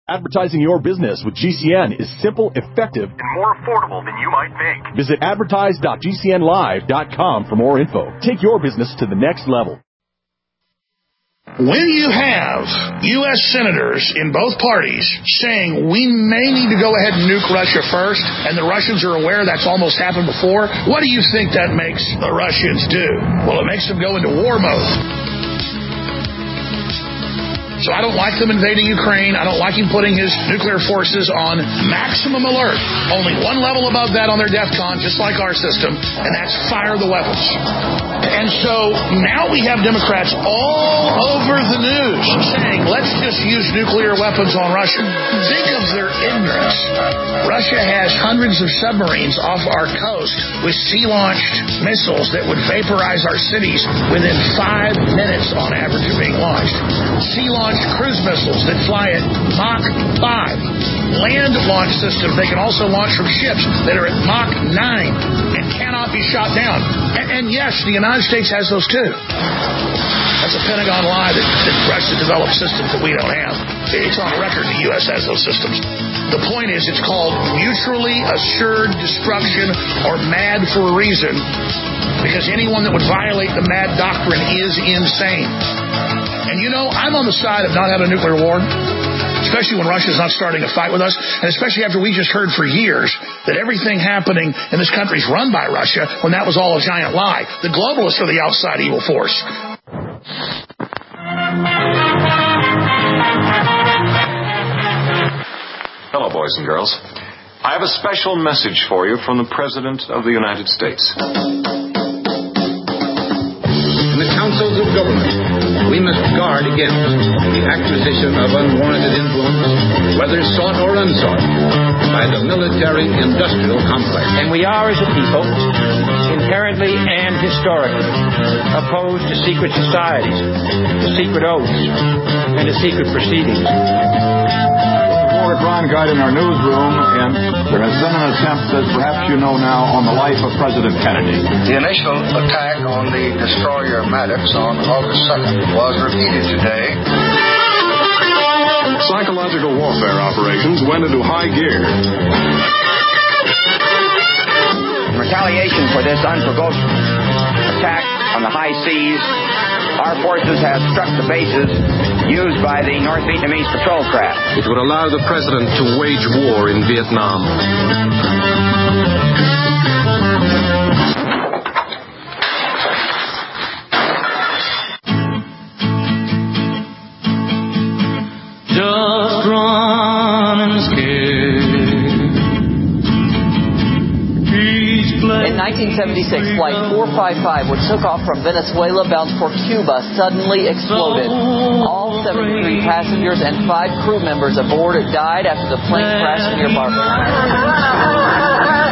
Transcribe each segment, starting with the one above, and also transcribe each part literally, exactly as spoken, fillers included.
Advertising your business with G C N is simple, effective, and more affordable than you might think. Visit advertise dot g c n live dot com for more info. Take your business to the next level. When you have U S senators in both parties saying we may need to go ahead and nuke Russia first, and the Russians are aware that's almost happened before, what do you think that makes the Russians do? Well, it makes them go into war mode. So I don't like them invading Ukraine. I don't like him putting his nuclear forces on maximum alert. Only one level above that on their DEFCON, just like our system, and that's fire the weapons. And so now we have Democrats all over the news saying, let's just use nuclear weapons on Russia. Think of their ignorance. Russia has hundreds of submarines off our coast with sea-launched missiles that would vaporize our cities within five minutes on average of being launched. Sea-launched cruise missiles that fly at Mach five. Land launch systems they can also launch from ships that are at Mach nine and cannot be shot down. And, and yes, the United States has those too. That's a Pentagon lie that, that Russia developed systems that we don't have. It's on record the U S has those systems. The point is, it's called mutually assured destruction, or MAD for a reason, because anyone that would violate the MAD doctrine is insane. And you know, I'm on the side of not having a nuclear war, especially when Russia's not starting a fight with us, and especially after we just heard for years that everything happening in this country is run by Russia, when that was all a giant lie. The globalists are the outside evil force. Hello, boys and girls. I have a special message for you from the President of the United States. In the councils of government, we must guard against the acquisition of unwarranted influence, whether sought or unsought, by the military-industrial complex. And we are, as a people, inherently and historically opposed to secret societies, to secret oaths, and to secret proceedings. A crime guide in our newsroom, and there has been an attempt, as perhaps you know now, on the life of President Kennedy. The initial attack on the destroyer Maddox on August second was repeated today. Psychological warfare operations went into high gear. In retaliation for this unprovoked attack on the high seas, our forces have struck the bases used by the North Vietnamese patrol craft. It would allow the president to wage war in Vietnam. Just run and scare. In nineteen seventy-six, Flight four fifty-five, which took off from Venezuela bound for Cuba, suddenly exploded. All seventy-three passengers and five crew members aboard died after the plane crashed near Barbados.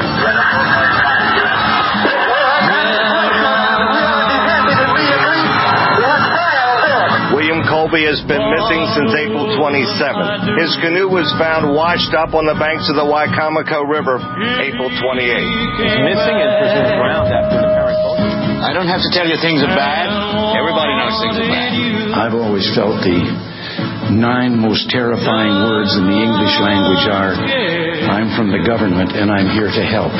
William Colby has been missing since April twenty-seventh. His canoe was found washed up on the banks of the Wicomico River April twenty-eighth. He's missing and presumed drowned after an apparent boat. I don't have to tell you things are bad. Everybody knows things are bad. I've always felt the nine most terrifying words in the English language are, I'm from the government and I'm here to help.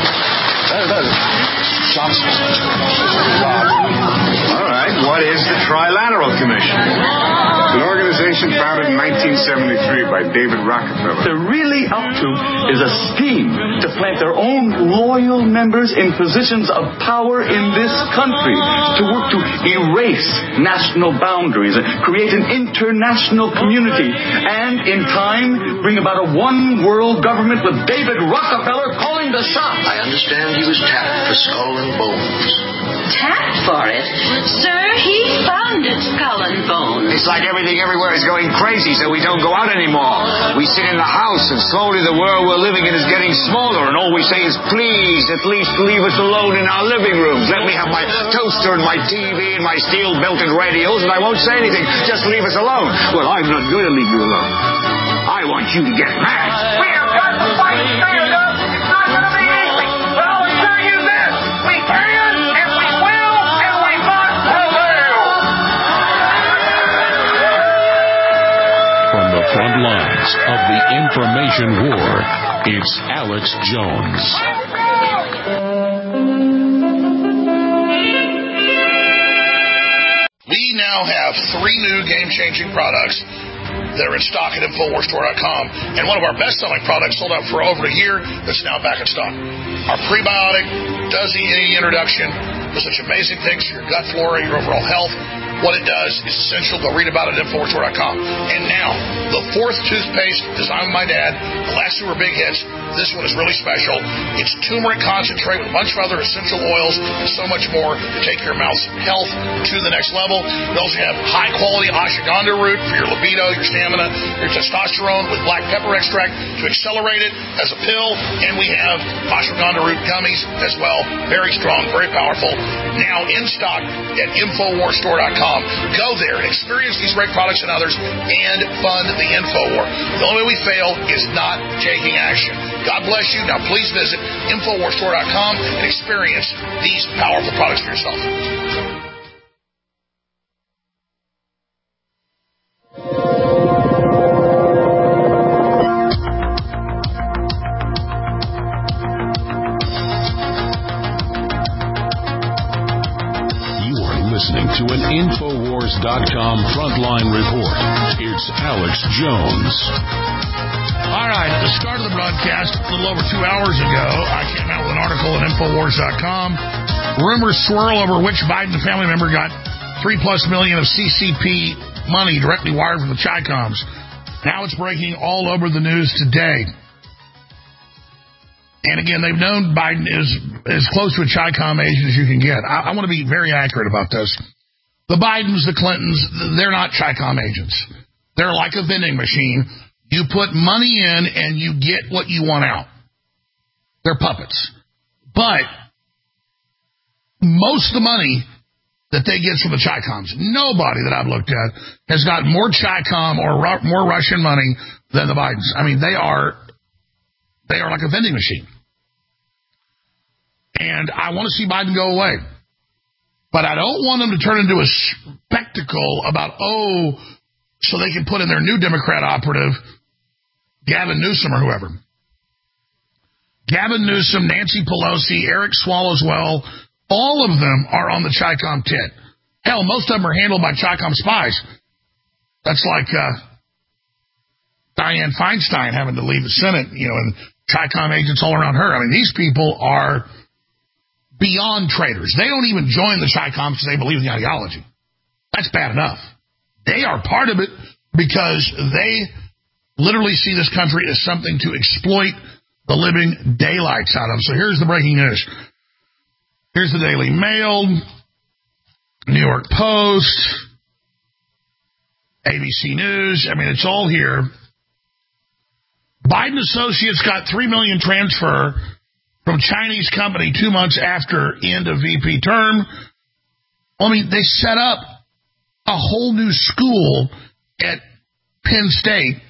All right, what is the Trilateral Commission? An organization founded in nineteen seventy-three by David Rockefeller. They're really up to is a scheme to plant their own loyal members in positions of power in this country, to work to erase national boundaries and create an international community, and in time bring about a one world government with David Rockefeller calling the shots. I understand he was tapped for Skull and Bones. Tapped for it? Sir, he founded Skull and Bones. It's like everything everywhere is going crazy, so we don't go out anymore. We sit in the house, and slowly the world we're living in is getting smaller, and all we say is, please, at least leave us alone in our living rooms. Let me have my toaster and my T V and my steel-belted radios, and I won't say anything. Just leave us alone. Well, I'm not going to leave you alone. I want you to get mad. We have got to fight stand up. It's not going to be easy. But I'll assure you this. We can, and we will, and we must prevail. From the front lines of the information war. It's Alex Jones. We now have three new game-changing products that are in stock at Infowars Store dot com. And one of our best-selling products sold out for over a year that's now back in stock. Our prebiotic does the introduction to such amazing things for your gut flora, your overall health. What it does is essential. Go read about it at Infowars Store dot com. And now, the fourth toothpaste designed by my dad. The last two were big hits. This one is really special. It's turmeric concentrate with a bunch of other essential oils and so much more to take your mouth's health to the next level. We also have high-quality ashwagandha root for your libido, your stamina, your testosterone with black pepper extract to accelerate it as a pill. And we have ashwagandha root gummies as well. Very strong, very powerful. Now in stock at Infowars Store dot com. Go there and experience these great products and others and fund the InfoWar. The only way we fail is not taking action. God bless you. Now please visit Infowars Store dot com and experience these powerful products for yourself. Listening to an Infowars dot com frontline report. It's Alex Jones. All right, at the start of the broadcast, a little over two hours ago, I came out with an article at Infowars dot com. Rumors swirl over which Biden family member got three plus million of C C P money directly wired from the Chi-Coms. Now it's breaking all over the news today. And again, they've known Biden is as close to a Chi-Com agent as you can get. I, I want to be very accurate about this. The Bidens, the Clintons, they're not Chi-Com agents. They're like a vending machine. You put money in and you get what you want out. They're puppets. But most of the money that they get from the Chi-Coms, nobody that I've looked at has got more Chi-Com or ru- more Russian money than the Bidens. I mean, they are... They are like a vending machine. And I want to see Biden go away. But I don't want them to turn into a spectacle about, oh, so they can put in their new Democrat operative, Gavin Newsom or whoever. Gavin Newsom, Nancy Pelosi, Eric Swalwell, all of them are on the Chi-Com tit. Hell, most of them are handled by Chi-Com spies. That's like uh, Dianne Feinstein having to leave the Senate, you know, and Chi-Com agents all around her. I mean, these people are beyond traitors. They don't even join the Chi-Coms because they believe in the ideology. That's bad enough. They are part of it because they literally see this country as something to exploit the living daylights out of. So here's the breaking news. Here's the Daily Mail, New York Post, A B C News. I mean, it's all here. Biden associates got three million dollars transfer from Chinese company two months after end of V P term. I mean, they set up a whole new school at Penn State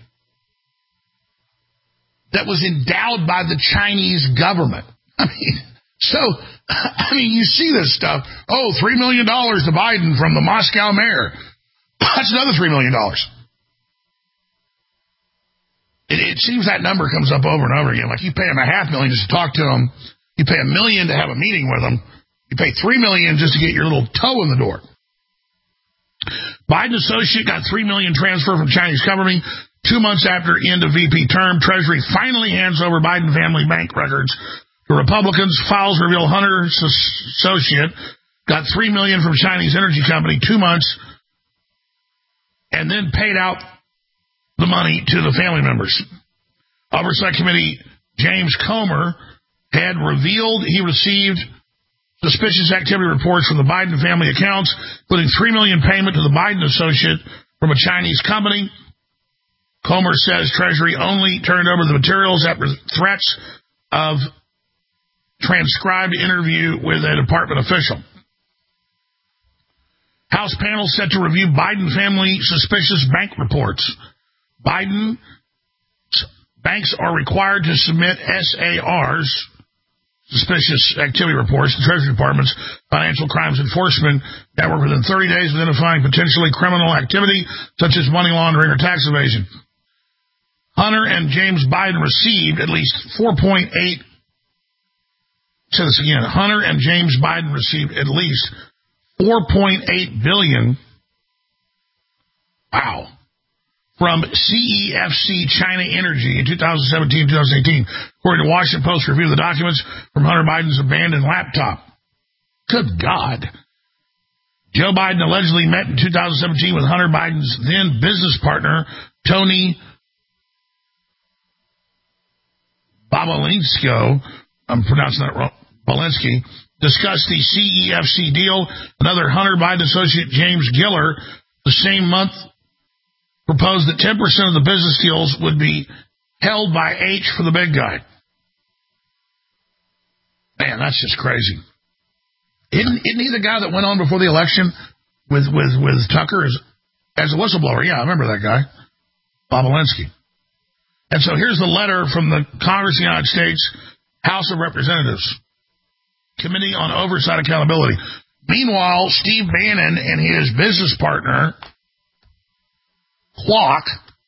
that was endowed by the Chinese government. I mean, so, I mean, you see this stuff. Oh, three million dollars to Biden from the Moscow mayor. That's another three million dollars. It, it seems that number comes up over and over again. Like you pay him a half million just to talk to him. You pay a million to have a meeting with him. You pay three million just to get your little toe in the door. Biden associate got three million transfer from Chinese company. Two months after end of V P term, Treasury finally hands over Biden family bank records to Republicans. Files reveal Hunter's associate got three million from Chinese energy company two months and then paid out the money to the family members. Oversight Committee James Comer had revealed he received suspicious activity reports from the Biden family accounts, including three million dollars payment to the Biden associate from a Chinese company. Comer says Treasury only turned over the materials after threats of transcribed interview with a department official. House panel set to review Biden family suspicious bank reports. Biden banks are required to submit S A Rs, suspicious activity reports, to the Treasury Department's Financial Crimes Enforcement Network within thirty days of identifying potentially criminal activity, such as money laundering or tax evasion. Hunter and James Biden received at least four point eight. Say this again. Hunter and James Biden received at least four point eight billion dollars. Wow. From C E F C China Energy in two thousand seventeen to two thousand eighteen, according to Washington Post review of the documents from Hunter Biden's abandoned laptop. Good God. Joe Biden allegedly met in two thousand seventeen with Hunter Biden's then business partner, Tony Bobulinski. I'm pronouncing that wrong. Bobulinski. Discussed the C E F C deal. Another Hunter Biden associate, James Giller, the same month proposed that ten percent of the business deals would be held by H for the big guy. Man, that's just crazy. Isn't, isn't he the guy that went on before the election with, with, with Tucker as, as a whistleblower? Yeah, I remember that guy, Bobulinski. And so here's the letter from the Congress of the United States House of Representatives, Committee on Oversight Accountability. Meanwhile, Steve Bannon and his business partner, Clock,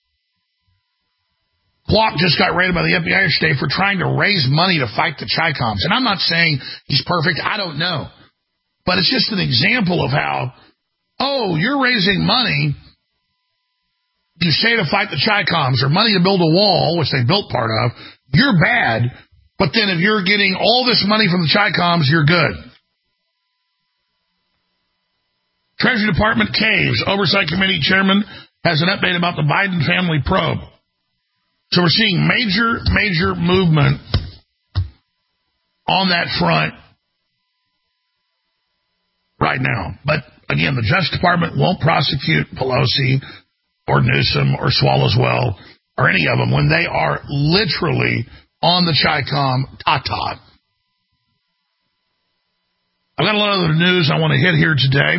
Clock just got raided by the F B I yesterday for trying to raise money to fight the Chi-Coms. And I'm not saying he's perfect. I don't know. But it's just an example of how, oh, you're raising money, you say to fight the Chi-Coms, or money to build a wall, which they built part of, you're bad. But then if you're getting all this money from the Chi-Coms, you're good. Treasury Department caves. Oversight Committee Chairman has an update about the Biden family probe. So we're seeing major, major movement on that front right now. But again, the Justice Department won't prosecute Pelosi or Newsom or Swallowswell or any of them when they are literally on the Chi-Com ta-ta. I've got a lot of other news I want to hit here today.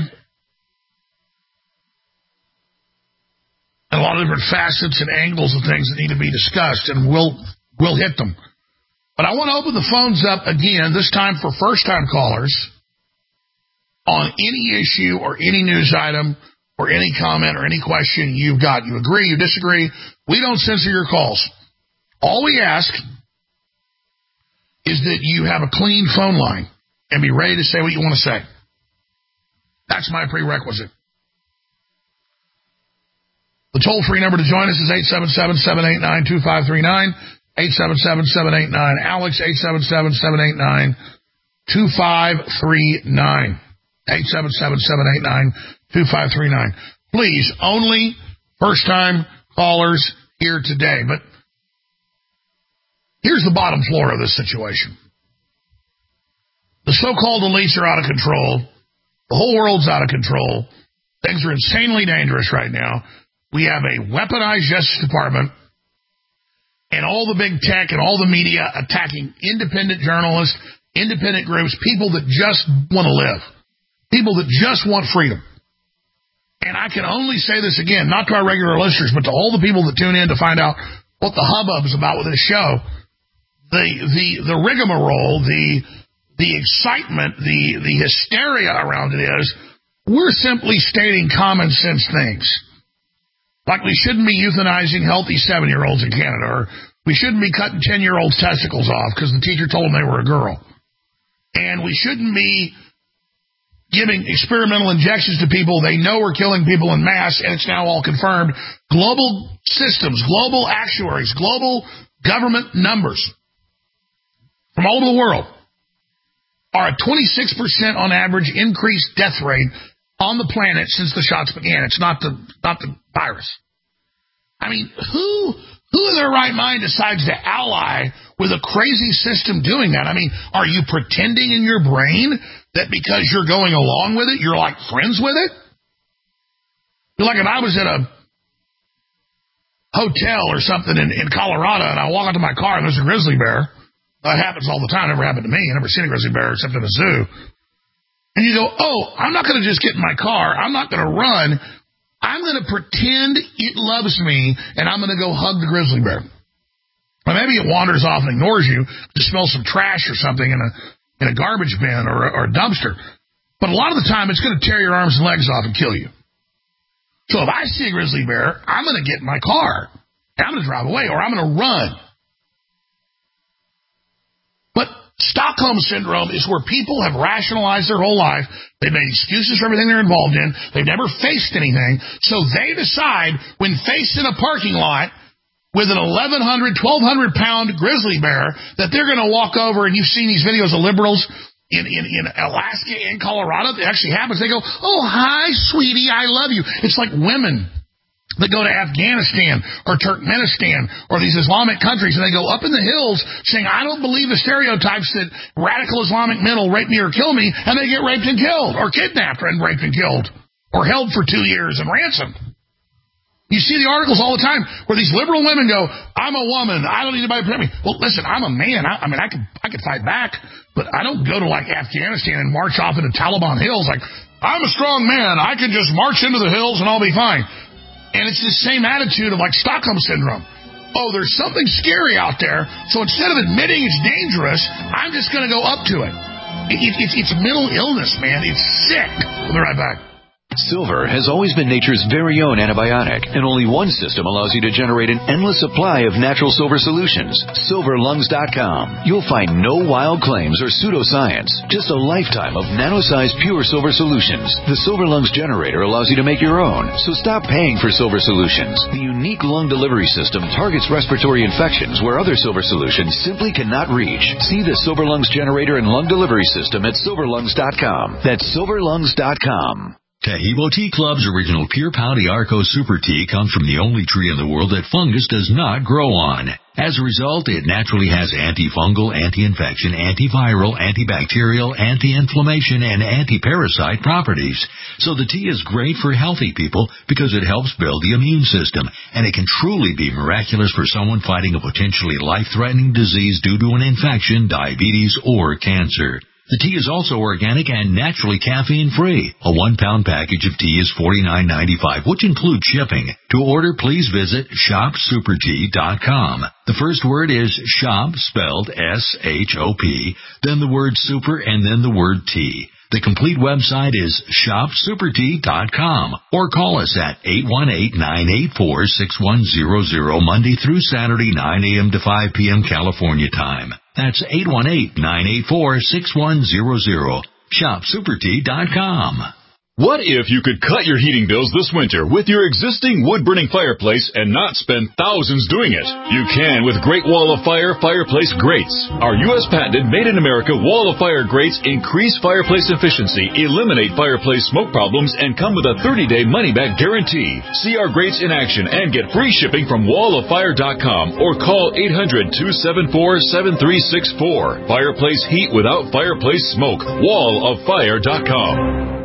And a lot of different facets and angles of things that need to be discussed, and we'll, we'll hit them. But I want to open the phones up again, this time for first-time callers, on any issue or any news item or any comment or any question you've got. You agree, you disagree. We don't censor your calls. All we ask is that you have a clean phone line and be ready to say what you want to say. That's my prerequisite. The toll-free number to join us is eight seven seven, seven eight nine, two five three nine, eight seven seven, seven eight nine, Alex, eight seven seven, seven eight nine, two five three nine, eight seven seven, seven eight nine, two five three nine. Please, only first-time callers here today. But here's the bottom floor of this situation. The so-called elites are out of control. The whole world's out of control. Things are insanely dangerous right now. We have a weaponized Justice Department and all the big tech and all the media attacking independent journalists, independent groups, people that just want to live, people that just want freedom. And I can only say this again, not to our regular listeners, but to all the people that tune in to find out what the hubbub is about with this show. The the the rigmarole, the the excitement, the the hysteria around it is we're simply stating common sense things. Like we shouldn't be euthanizing healthy seven-year-olds in Canada, or we shouldn't be cutting ten-year-olds' testicles off because the teacher told them they were a girl. And we shouldn't be giving experimental injections to people they know are killing people in mass, and it's now all confirmed. Global systems, global actuaries, global government numbers from all over the world are a twenty-six percent on average increased death rate on the planet since the shots began. It's not the not the virus. I mean, who who in their right mind decides to ally with a crazy system doing that? I mean, are you pretending in your brain that because you're going along with it, you're like friends with it? Like if I was at a hotel or something in, in Colorado and I walk into my car and there's a grizzly bear. That happens all the time. It never happened to me. I never seen a grizzly bear except in a zoo. And you go, oh, I'm not going to just get in my car. I'm not going to run. I'm going to pretend it loves me, and I'm going to go hug the grizzly bear. Or maybe it wanders off and ignores you to smell some trash or something in a in a garbage bin or, or a dumpster. But a lot of the time, it's going to tear your arms and legs off and kill you. So if I see a grizzly bear, I'm going to get in my car. I'm going to drive away or I'm going to run. But Stockholm Syndrome is where people have rationalized their whole life. They've made excuses for everything they're involved in. They've never faced anything. So they decide when faced in a parking lot with an eleven hundred, twelve hundred pound grizzly bear that they're going to walk over, and you've seen these videos of liberals in, in, in Alaska and Colorado. It actually happens. They go, oh, hi, sweetie, I love you. It's like women that go to Afghanistan or Turkmenistan or these Islamic countries, and they go up in the hills saying, I don't believe the stereotypes that radical Islamic men will rape me or kill me, and they get raped and killed, or kidnapped and raped and killed, or held for two years and ransomed. You see the articles all the time where these liberal women go, I'm a woman, I don't need anybody to protect me. Well, listen, I'm a man. I, I mean, I could I could fight back, but I don't go to, like, Afghanistan and march off into Taliban hills like, I'm a strong man, I can just march into the hills and I'll be fine. And it's the same attitude of, like, Stockholm Syndrome. Oh, there's something scary out there, so instead of admitting it's dangerous, I'm just going to go up to it. It, it, it's, it's mental illness, man. It's sick. We'll be right back. Silver has always been nature's very own antibiotic, and only one system allows you to generate an endless supply of natural silver solutions. silver lungs dot com. You'll find no wild claims or pseudoscience, just a lifetime of nano-sized pure silver solutions. The Silver Lungs generator allows you to make your own, so stop paying for silver solutions. The unique lung delivery system targets respiratory infections where other silver solutions simply cannot reach. See the Silver Lungs generator and lung delivery system at silver lungs dot com. That's silver lungs dot com. Taheebo Tea Club's original Pure Pau d'Arco Super Tea comes from the only tree in the world that fungus does not grow on. As a result, it naturally has antifungal, anti-infection, antiviral, antibacterial, anti-inflammation, and anti-parasite properties. So the tea is great for healthy people because it helps build the immune system, and it can truly be miraculous for someone fighting a potentially life-threatening disease due to an infection, diabetes, or cancer. The tea is also organic and naturally caffeine-free. A one-pound package of tea is forty-nine ninety-five, which includes shipping. To order, please visit shop super tea dot com. The first word is shop, spelled S H O P, then the word super, and then the word tea. The complete website is shop super tea dot com, or call us at eight one eight, nine eight four, six one zero zero Monday through Saturday, nine a.m. to five p.m. California time. That's eight one eight, nine eight four, six one zero zero. shop super tea dot com. What if you could cut your heating bills this winter with your existing wood-burning fireplace and not spend thousands doing it? You can with Great Wall of Fire Fireplace Grates. Our U S patented made-in-America Wall of Fire grates increase fireplace efficiency, eliminate fireplace smoke problems, and come with a thirty-day money-back guarantee. See our grates in action and get free shipping from wall of fire dot com or call eight hundred, two seven four, seven three six four. Fireplace heat without fireplace smoke. wall of fire dot com.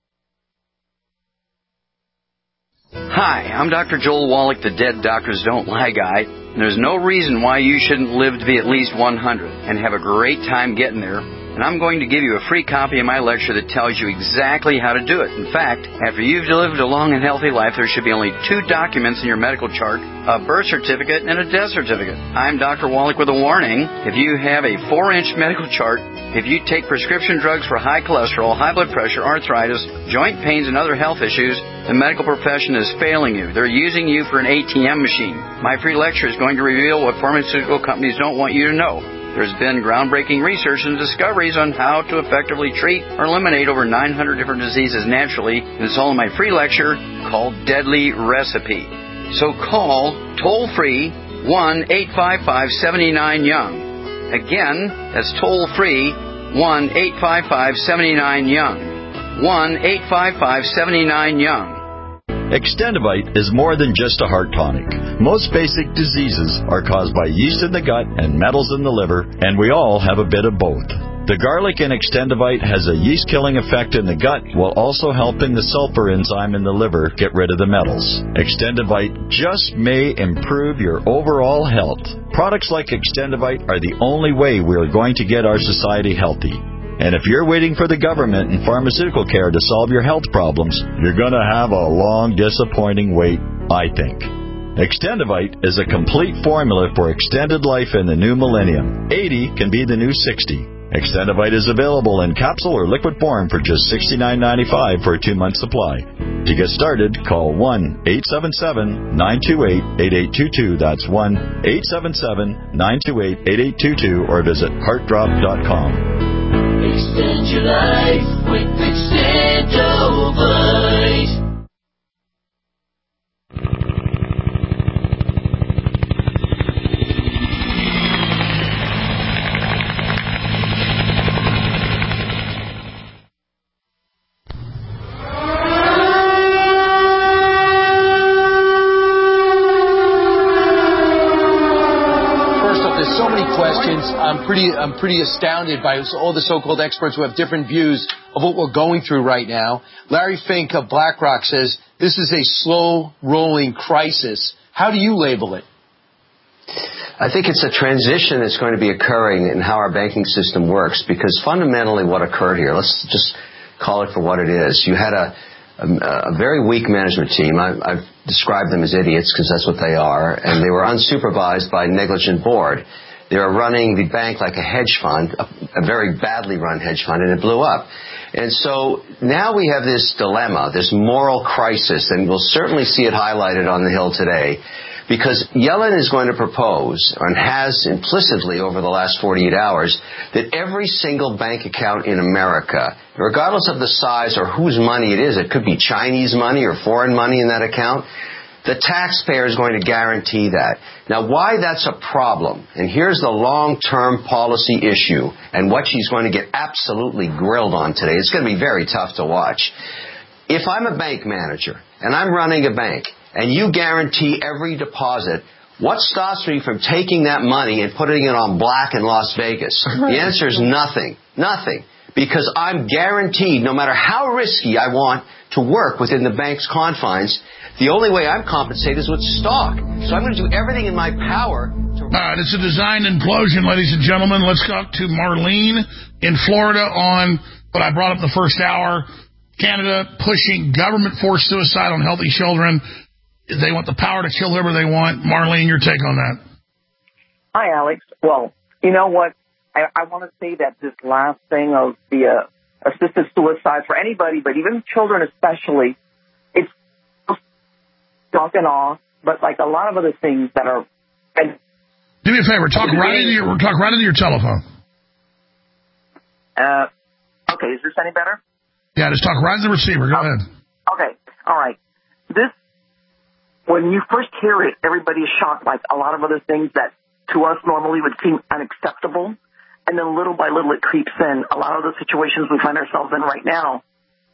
Hi, I'm Doctor Joel Wallach, the Dead Doctors Don't Lie guy, and there's no reason why you shouldn't live to be at least one hundred and have a great time getting there. And I'm going to give you a free copy of my lecture that tells you exactly how to do it. In fact, after you've lived a long and healthy life, there should be only two documents in your medical chart, a birth certificate and a death certificate. I'm Doctor Wallach with a warning. If you have a four-inch medical chart, if you take prescription drugs for high cholesterol, high blood pressure, arthritis, joint pains, and other health issues, the medical profession is failing you. They're using you for an A T M machine. My free lecture is going to reveal what pharmaceutical companies don't want you to know. There's been groundbreaking research and discoveries on how to effectively treat or eliminate over nine hundred different diseases naturally, and it's all in my free lecture called Deadly Recipe. So call toll-free one eight five five, seven nine Young. Again, that's toll-free one eight five five, seven nine Young. one eight five five, seven nine Young. Extendivite is more than just a heart tonic. Most basic diseases are caused by yeast in the gut and metals in the liver, and we all have a bit of both. The garlic in Extendivite has a yeast-killing effect in the gut while also helping the sulfur enzyme in the liver get rid of the metals. Extendivite just may improve your overall health. Products like Extendivite are the only way we are going to get our society healthy. And if you're waiting for the government and pharmaceutical care to solve your health problems, you're going to have a long, disappointing wait, I think. Extendivite is a complete formula for extended life in the new millennium. eighty can be the new sixty. Extendivite is available in capsule or liquid form for just sixty-nine ninety-five for a two-month supply. To get started, call one eight seven seven, nine two eight, eight eight two two. That's one eight seven seven, nine two eight, eight eight two two or visit heart drop dot com. Extend your life with Extendivite. I'm pretty, I'm pretty astounded by all the so-called experts who have different views of what we're going through right now. Larry Fink of BlackRock says this is a slow-rolling crisis. How do you label it? I think it's a transition that's going to be occurring in how our banking system works, because fundamentally what occurred here, let's just call it for what it is. You had a, a, a very weak management team. I, I've described them as idiots because that's what they are, and they were unsupervised by a negligent board. They were running the bank like a hedge fund, a, a very badly run hedge fund, and it blew up. And so now we have this dilemma, this moral crisis, and we'll certainly see it highlighted on the Hill today, because Yellen is going to propose, and has implicitly over the last forty-eight hours, that every single bank account in America, regardless of the size or whose money it is, it could be Chinese money or foreign money in that account, the taxpayer is going to guarantee that. Now, why that's a problem, and here's the long-term policy issue, and what she's going to get absolutely grilled on today. It's going to be very tough to watch. If I'm a bank manager, and I'm running a bank, and you guarantee every deposit, what stops me from taking that money and putting it on black in Las Vegas? The answer is nothing. Nothing. Because I'm guaranteed, no matter how risky I want to work within the bank's confines, the only way I'm compensated is with stock. So I'm going to do everything in my power to... All right, it's a design implosion, ladies and gentlemen. Let's talk to Marlene in Florida on what I brought up in the first hour. Canada pushing government-forced suicide on healthy children. They want the power to kill whoever they want. Marlene, your take on that? Hi, Alex. Well, you know what? I, I want to say that this last thing of the uh, assisted suicide for anybody, but even children especially, it's talking off, but like a lot of other things that are... And do me a favor. Talk right into your, talk right into your telephone. Uh, okay, is this any better? Yeah, just talk right into the receiver. Go oh, ahead. Okay, all right. This, when you first hear it, everybody is shocked, like a lot of other things that to us normally would seem unacceptable. And then little by little it creeps in. A lot of the situations we find ourselves in right now,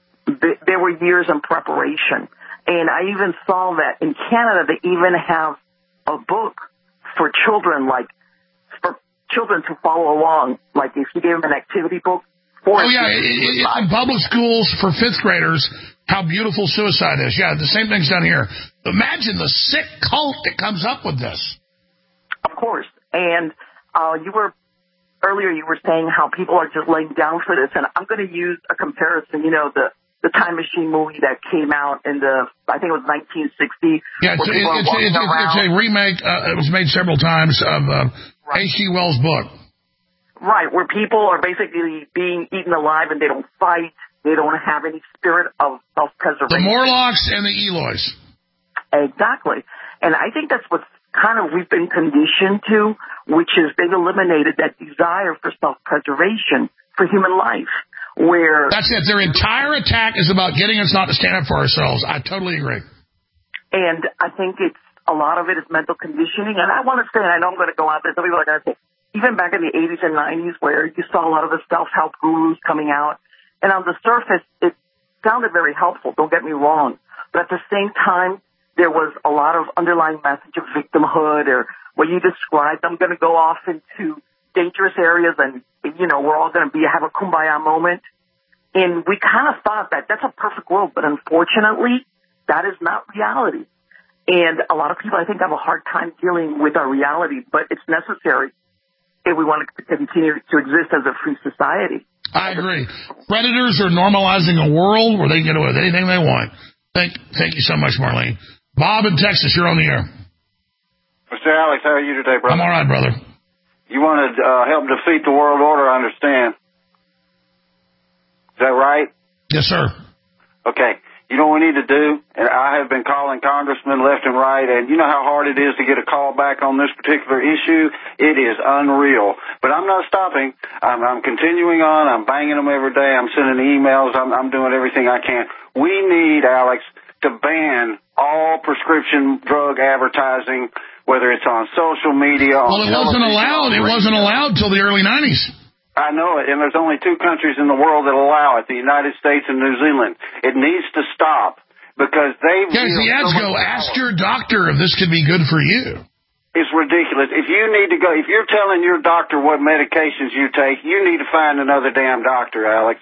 th- there were years in preparation. And I even saw that in Canada they even have a book for children, like for children to follow along. Like if you gave them an activity book. For oh, yeah, it, it, in public schools for fifth graders, how beautiful suicide is. Yeah, the same thing's done here. Imagine the sick cult that comes up with this. Of course. And uh, you were... Earlier you were saying how people are just laying down for this, and I'm going to use a comparison. You know, the, the Time Machine movie that came out in the, I think it was nineteen sixty. Yeah, it's, it, it's, it's, it's a remake. Uh, it was made several times of uh, right. H G. Wells' book. Right, where people are basically being eaten alive and they don't fight. They don't have any spirit of self-preservation. The Morlocks and the Eloys. Exactly. And I think that's what's kind of we've been conditioned to, which is they've eliminated that desire for self-preservation for human life. Where that's it. Their entire attack is about getting us not to stand up for ourselves. I totally agree. And I think it's a lot of it is mental conditioning. And I want to say, and I know I'm going to go out there, some people are going to say, even back in the eighties and nineties where you saw a lot of the self-help gurus coming out, and on the surface, it sounded very helpful, don't get me wrong. But at the same time, there was a lot of underlying message of victimhood or what you described. I'm going to go off into dangerous areas and, you know, we're all going to be have a kumbaya moment. And we kind of thought that that's a perfect world, but unfortunately, that is not reality. And a lot of people, I think, have a hard time dealing with our reality, but it's necessary if we want to continue to exist as a free society. I agree. Predators are normalizing a world where they can get away with anything they want. Thank, thank you so much, Marlene. Bob in Texas, you're on the air. Mister Alex, how are you today, brother? I'm all right, brother. You want to uh, help defeat the world order, I understand. Is that right? Yes, sir. Okay. You know what we need to do? And I have been calling congressmen left and right, and you know how hard it is to get a call back on this particular issue? It is unreal. But I'm not stopping. I'm, I'm continuing on. I'm banging them every day. I'm sending emails. I'm, I'm doing everything I can. We need, Alex, to ban all prescription drug advertising, whether it's on social media. On well, it wasn't allowed. It wasn't allowed till the early nineties. I know it, and there's only two countries in the world that allow it, the United States and New Zealand. It needs to stop because they... Guys, the ads go, ask your doctor if this could be good for you. It's ridiculous. If you need to go, if you're telling your doctor what medications you take, you need to find another damn doctor, Alex.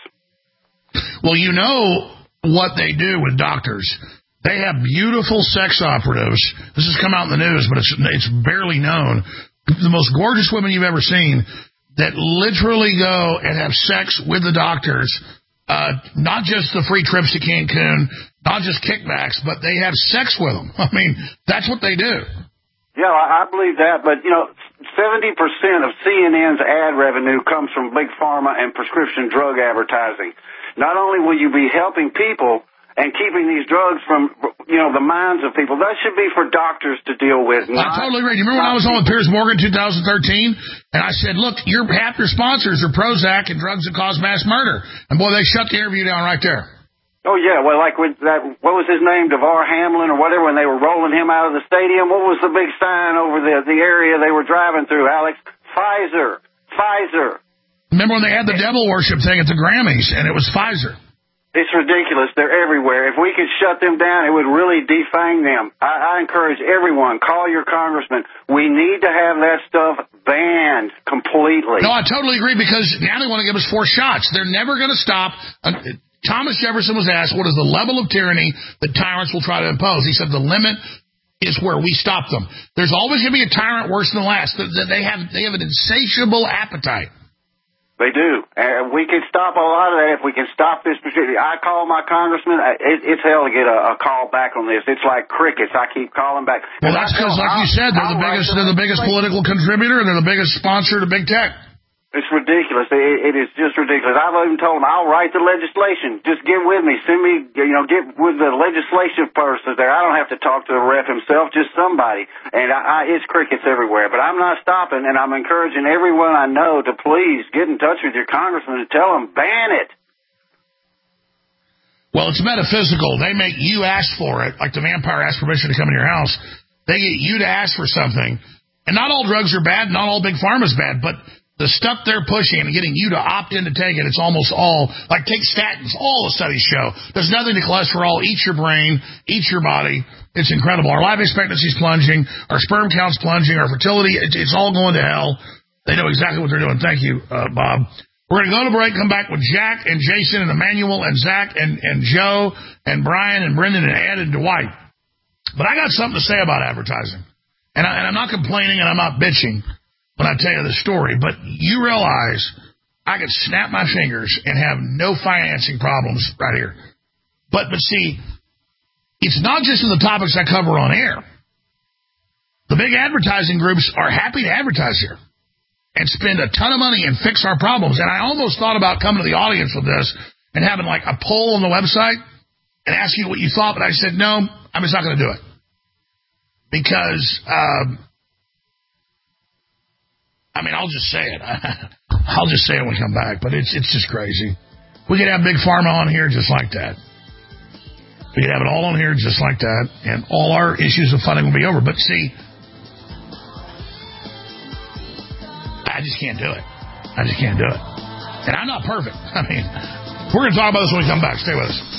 Well, you know what they do with doctors. They have beautiful sex operatives. This has come out in the news, but it's it's barely known. The most gorgeous women you've ever seen that literally go and have sex with the doctors, uh, not just the free trips to Cancun, not just kickbacks, but they have sex with them. I mean, that's what they do. Yeah, I believe that, but, you know, seventy percent of C N N's ad revenue comes from big pharma and prescription drug advertising. Not only will you be helping people and keeping these drugs from, you know, the minds of people, that should be for doctors to deal with. I totally agree. You remember when I was on with Piers Morgan in two thousand thirteen, and I said, look, your half your sponsors are Prozac and drugs that cause mass murder. And, boy, they shut the interview down right there. Oh, yeah, well, like with that, what was his name, DeVar Hamlin or whatever, when they were rolling him out of the stadium, what was the big sign over the, the area they were driving through, Alex? Pfizer. Pfizer. Remember when they had the devil worship thing at the Grammys, and it was Pfizer? It's ridiculous. They're everywhere. If we could shut them down, it would really defang them. I, I encourage everyone, call your congressman. We need to have that stuff banned completely. No, I totally agree, because now they want to give us four shots. They're never going to stop. Uh, Thomas Jefferson was asked, what is the level of tyranny that tyrants will try to impose? He said the limit is where we stop them. There's always going to be a tyrant worse than the last. They have, they have an insatiable appetite. They do. And we can stop a lot of that if we can stop this. I call my congressman. It, it's hell to get a, a call back on this. It's like crickets. I keep calling back. Well, that's because, like you said, they're the biggest, they're the biggest political contributor, and they're the biggest sponsor to big tech. It's ridiculous. It, it is just ridiculous. I've even told them, I'll write the legislation. Just get with me. Send me, you know, get with the legislative person there. I don't have to talk to the rep himself, just somebody. And I, I, it's crickets everywhere. But I'm not stopping, and I'm encouraging everyone I know to please get in touch with your congressman and tell them, ban it. Well, it's metaphysical. They make you ask for it, like the vampire asked permission to come in your house. They get you to ask for something. And not all drugs are bad, not all big pharma's bad, but the stuff they're pushing and getting you to opt in to take it, it's almost all, like take statins, all the studies show. There's nothing to cholesterol, eats your brain, eats your body. It's incredible. Our life expectancy's plunging, our sperm count's plunging, our fertility, it's, it's all going to hell. They know exactly what they're doing. Thank you, uh, Bob. We're going to go to break, come back with Jack and Jason and Emmanuel and Zach and, and Joe and Brian and Brendan and Ed and Dwight. But I got something to say about advertising. And, I, and I'm not complaining and I'm not bitching when I tell you the story, but you realize I could snap my fingers and have no financing problems right here. But, but see, it's not just in the topics I cover on air. The big advertising groups are happy to advertise here and spend a ton of money and fix our problems. And I almost thought about coming to the audience with this and having like a poll on the website and asking you what you thought, but I said, no, I'm just not going to do it. Because, um, I mean, I'll just say it. I'll just say it when we come back, but it's it's just crazy. We could have Big Pharma on here just like that. We could have it all on here just like that, and all our issues of funding will be over. But see, I just can't do it. I just can't do it. And I'm not perfect. I mean, we're going to talk about this when we come back. Stay with us.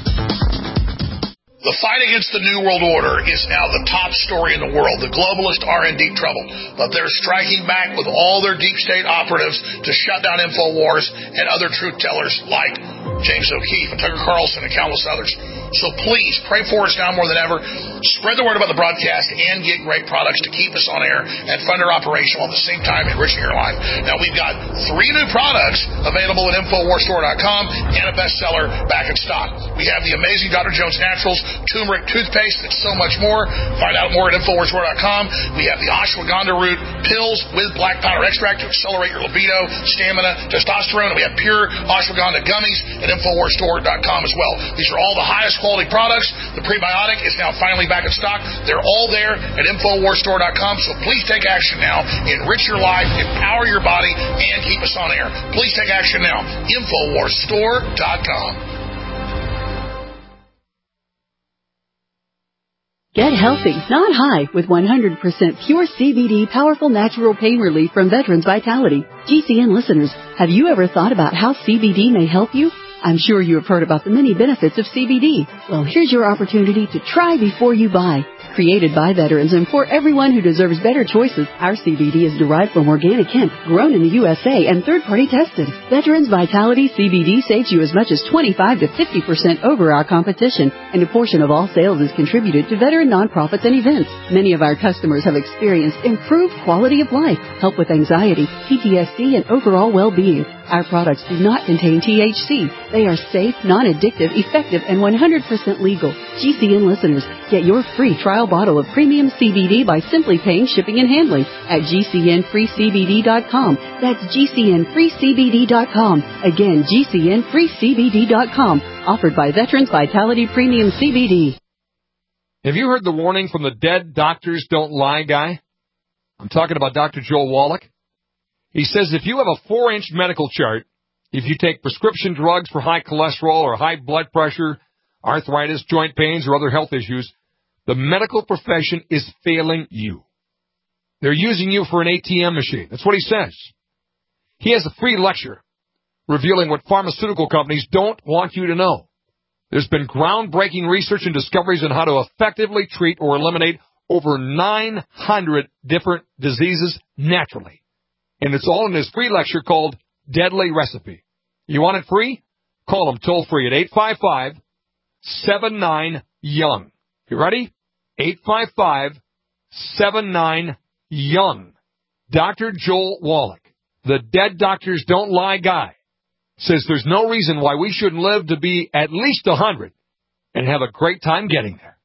The fight against the New World Order is now the top story in the world. The globalists are in deep trouble, but they're striking back with all their deep state operatives to shut down InfoWars and other truth tellers like James O'Keefe and Tucker Carlson and countless others. So please, pray for us now more than ever. Spread the word about the broadcast and get great products to keep us on air and fund our operation while at the same time enriching your life. Now, we've got three new products available at Infowars Store dot com and a bestseller back in stock. We have the amazing Doctor Jones Naturals Turmeric Toothpaste and so much more. Find out more at Infowars Store dot com. We have the ashwagandha root pills with black powder extract to accelerate your libido, stamina, testosterone. And we have pure ashwagandha gummies at Infowars Store dot com as well. These are all the highest quality products. The prebiotic is now finally back in stock. They're all there at Infowars Store dot com. So please take action now. Enrich your life, empower your body, and keep us on air. Please take action now. Infowars Store dot com. Get healthy, not high, with one hundred percent pure C B D powerful natural pain relief from Veterans Vitality. G C N listeners, have you ever thought about how C B D may help you? I'm sure you have heard about the many benefits of C B D. Well, here's your opportunity to try before you buy. Created by veterans and for everyone who deserves better choices, our C B D is derived from organic hemp, grown in the U S A and third-party tested. Veterans Vitality C B D saves you as much as twenty-five to fifty percent over our competition, and a portion of all sales is contributed to veteran nonprofits and events. Many of our customers have experienced improved quality of life, help with anxiety, P T S D, and overall well-being. Our products do not contain T H C. They are safe, non-addictive, effective, and one hundred percent legal. G C N listeners, get your free trial bottle of premium C B D by simply paying shipping and handling at G C N free C B D dot com. That's G C N free C B D dot com. Again, G C N free C B D dot com. Offered by Veterans Vitality Premium C B D. Have you heard the warning from the dead doctors don't lie guy? I'm talking about Doctor Joel Wallach. He says if you have a four-inch medical chart, if you take prescription drugs for high cholesterol or high blood pressure, arthritis, joint pains, or other health issues, the medical profession is failing you. They're using you for an A T M machine. That's what he says. He has a free lecture revealing what pharmaceutical companies don't want you to know. There's been groundbreaking research and discoveries on how to effectively treat or eliminate over nine hundred different diseases naturally. And it's all in his free lecture called Deadly Recipe. You want it free? Call him toll free at eight five five, seven nine, young. You ready? eight five five, seven nine, young. Doctor Joel Wallach, the dead doctors don't lie guy, says there's no reason why we shouldn't live to be at least one hundred and have a great time getting there.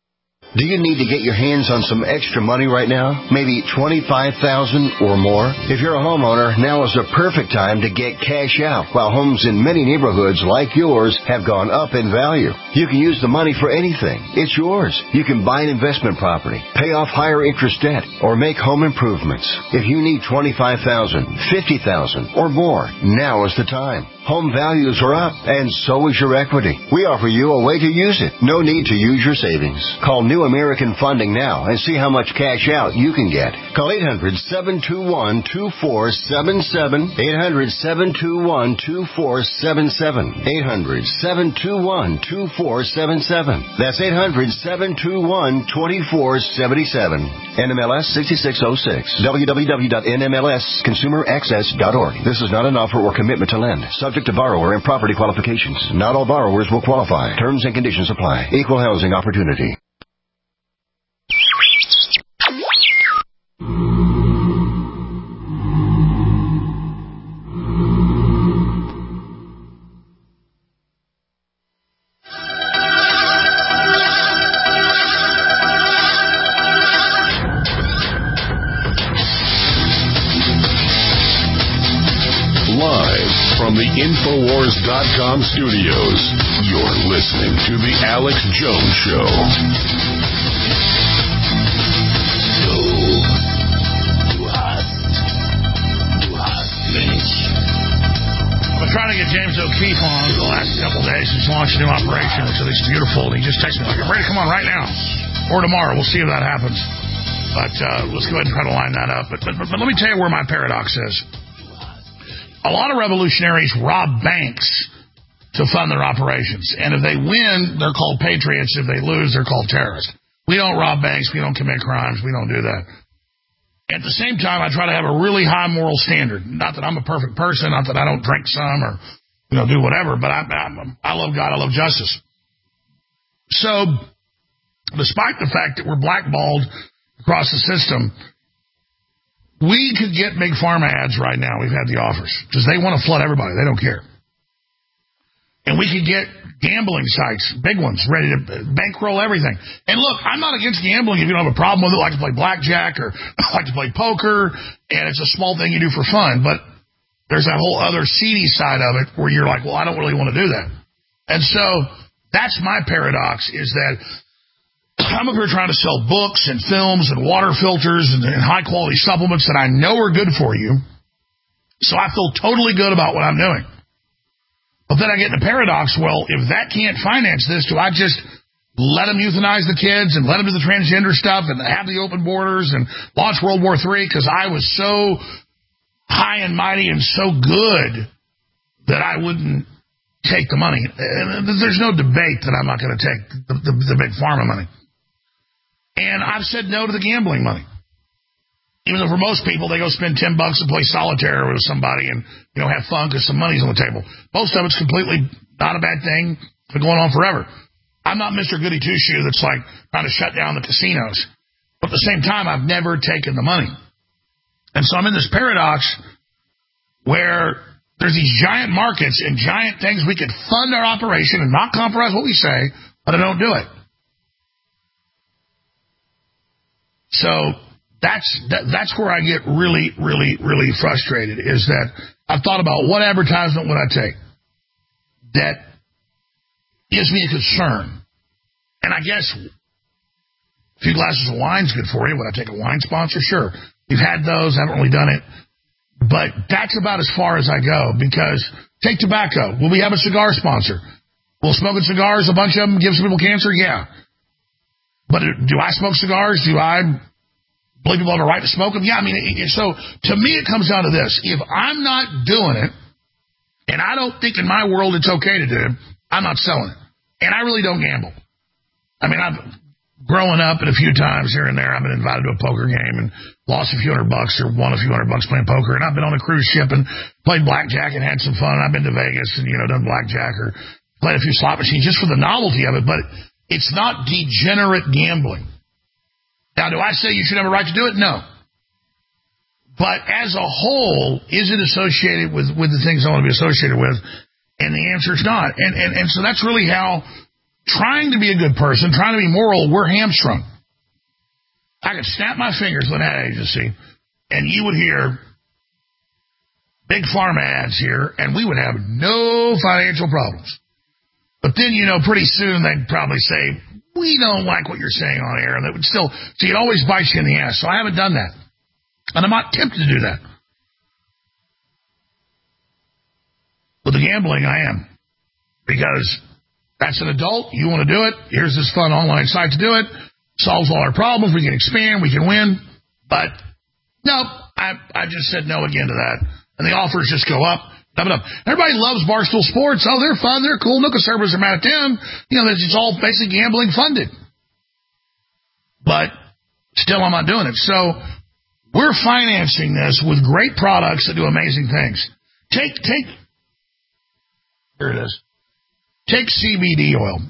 Do you need to get your hands on some extra money right now? Maybe twenty-five thousand dollars or more? If you're a homeowner, now is the perfect time to get cash out, while homes in many neighborhoods like yours have gone up in value. You can use the money for anything. It's yours. You can buy an investment property, pay off higher interest debt, or make home improvements. If you need twenty-five thousand dollars, fifty thousand dollars, or more, now is the time. Home values are up, and so is your equity. We offer you a way to use it. No need to use your savings. Call New American Funding now and see how much cash out you can get. Call eight hundred, seven two one, two four seven seven, eight hundred, seven two one, two four seven seven, eight hundred, seven two one, two four seven seven. That's eight hundred, seven two one, two four seven seven. N M L S six six zero six. w w w dot n m l s consumer access dot org. This is not an offer or commitment to lend. Subject to borrower and property qualifications. Not all borrowers will qualify. Terms and conditions apply. Equal housing opportunity. From the Infowars dot com studios, you're listening to The Alex Jones Show. So, du hast, du hast mich. I've been trying to get James O'Keefe on the last couple of days. He's launched a new operation, which I think is beautiful. And he just texted me, like, I'm ready to come on right now. Or tomorrow. We'll see if that happens. But uh, let's go ahead and try to line that up. But, but, but, but let me tell you where my paradox is. A lot of revolutionaries rob banks to fund their operations. And if they win, they're called patriots. If they lose, they're called terrorists. We don't rob banks. We don't commit crimes. We don't do that. At the same time, I try to have a really high moral standard. Not that I'm a perfect person. Not that I don't drink some or, you know, do whatever. But I, I, I love God. I love justice. So, despite the fact that we're blackballed across the system, we could get big pharma ads right now. We've had the offers because they want to flood everybody. They don't care. And we could get gambling sites, big ones, ready to bankroll everything. And look, I'm not against gambling if you don't have a problem with it, like to play blackjack or like to play poker, and it's a small thing you do for fun. But there's that whole other seedy side of it where you're like, well, I don't really want to do that. And so that's my paradox, is that I'm up here trying to sell books and films and water filters and, and high-quality supplements that I know are good for you. So I feel totally good about what I'm doing. But then I get in the paradox, well, if that can't finance this, do I just let them euthanize the kids and let them do the transgender stuff and have the open borders and launch World War Three because I was so high and mighty and so good that I wouldn't take the money? And there's no debate that I'm not going to take the, the, the big pharma money. And I've said no to the gambling money. Even though for most people, they go spend ten bucks and play solitaire with somebody and, you know, have fun because some money's on the table. Most of it's completely not a bad thing. It's been going on forever. I'm not Mister Goody Two-Shoe that's like trying to shut down the casinos. But at the same time, I've never taken the money. And so I'm in this paradox where there's these giant markets and giant things we could fund our operation and not compromise what we say, but I don't do it. So That's that, that's where I get really, really, really frustrated, is that I've thought about what advertisement would I take that gives me a concern. And I guess a few glasses of wine's good for you. Would I take a wine sponsor? Sure. We've had those. I haven't really done it. But that's about as far as I go, because take tobacco. Will we have a cigar sponsor? Will smoking cigars, a bunch of them, give some people cancer? Yeah. But do I smoke cigars? Do I believe people have a right to smoke them? Yeah, I mean, it, it, so to me it comes down to this. If I'm not doing it, and I don't think in my world it's okay to do, I'm not selling it. And I really don't gamble. I mean, I've growing up and a few times here and there, I've been invited to a poker game and lost a few hundred bucks or won a few hundred bucks playing poker. And I've been on a cruise ship and played blackjack and had some fun. I've been to Vegas and, you know, done blackjack or played a few slot machines just for the novelty of it. But it's not degenerate gambling. Now, do I say you should have a right to do it? No. But as a whole, is it associated with, with the things I want to be associated with? And the answer is not. And, and, and so that's really how trying to be a good person, trying to be moral, we're hamstrung. I could snap my fingers with an ad agency, and you would hear big pharma ads here, and we would have no financial problems. But then, you know, pretty soon they'd probably say, we don't like what you're saying on air. And that would still, so it always bites you in the ass. So I haven't done that. And I'm not tempted to do that. With the gambling, I am. Because that's an adult. You want to do it. Here's this fun online site to do it. Solves all our problems. We can expand. We can win. But, no, I, I just said no again to that. And the offers just go up. Up and up. Everybody loves Barstool Sports. Oh, they're fun. They're cool. No conservatives are mad at them. You know, it's all basically gambling funded. But still, I'm not doing it. So we're financing this with great products that do amazing things. Take, take, here it is. Take C B D oil.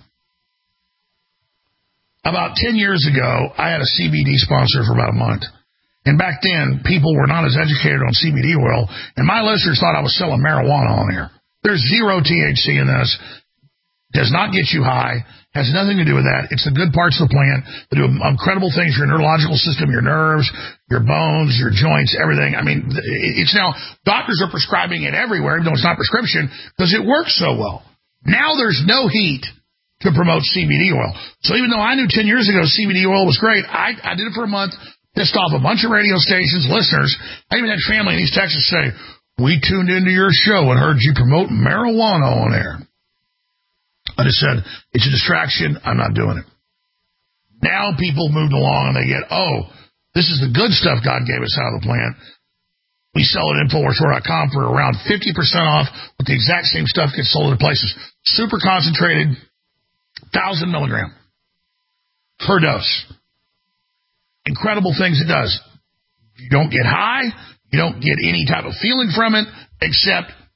About ten years ago, I had a C B D sponsor for about a month. And back then, people were not as educated on C B D oil, and my listeners thought I was selling marijuana on air. There's zero T H C in this. Does not get you high. Has nothing to do with that. It's the good parts of the plant that do incredible things for your neurological system, your nerves, your bones, your joints, everything. I mean, it's now, doctors are prescribing it everywhere, even though it's not prescription, because it works so well. Now there's no heat to promote C B D oil. So even though I knew ten years ago C B D oil was great, I, I did it for a month, pissed off a bunch of radio stations, listeners. I even had family in East Texas say, we tuned into your show and heard you promote marijuana on air. I just said, it's a distraction. I'm not doing it. Now people moved along and they get, oh, this is the good stuff God gave us out of the plant. We sell it at Infowars dot com for around fifty percent off, but the exact same stuff gets sold at places. Super concentrated, one thousand milligram per dose. Incredible things it does. You don't get high. You don't get any type of feeling from it, except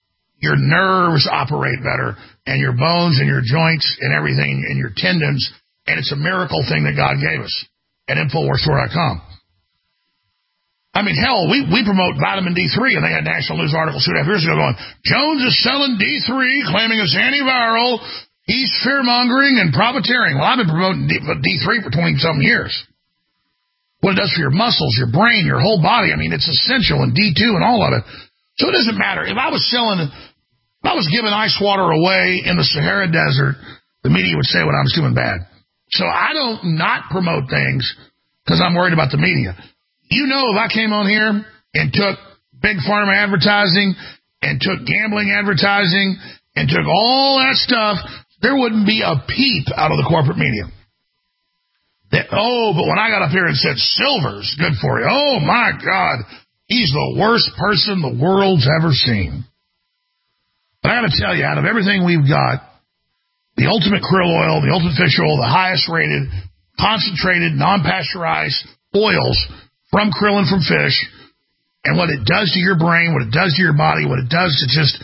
your nerves operate better, and your bones and your joints and everything and your tendons, and it's a miracle thing that God gave us at Infowars Store dot com. I mean, hell, we, we promote vitamin D three, and they had national news articles two and a half years ago going, Jones is selling D three, claiming it's antiviral. He's fear-mongering and profiteering. Well, I've been promoting D three for twenty-something years. What it does for your muscles, your brain, your whole body. I mean, it's essential, and D two and all of it. So it doesn't matter. If I was selling, if I was giving ice water away in the Sahara Desert, the media would say what I was doing bad. So I don't not promote things because I'm worried about the media. You know, if I came on here and took big pharma advertising and took gambling advertising and took all that stuff, there wouldn't be a peep out of the corporate media. That, oh, but when I got up here and said silver's good for you, oh, my God, he's the worst person the world's ever seen. But I got to tell you, out of everything we've got, the ultimate krill oil, the ultimate fish oil, the highest rated, concentrated, non-pasteurized oils from krill and from fish, and what it does to your brain, what it does to your body, what it does to just,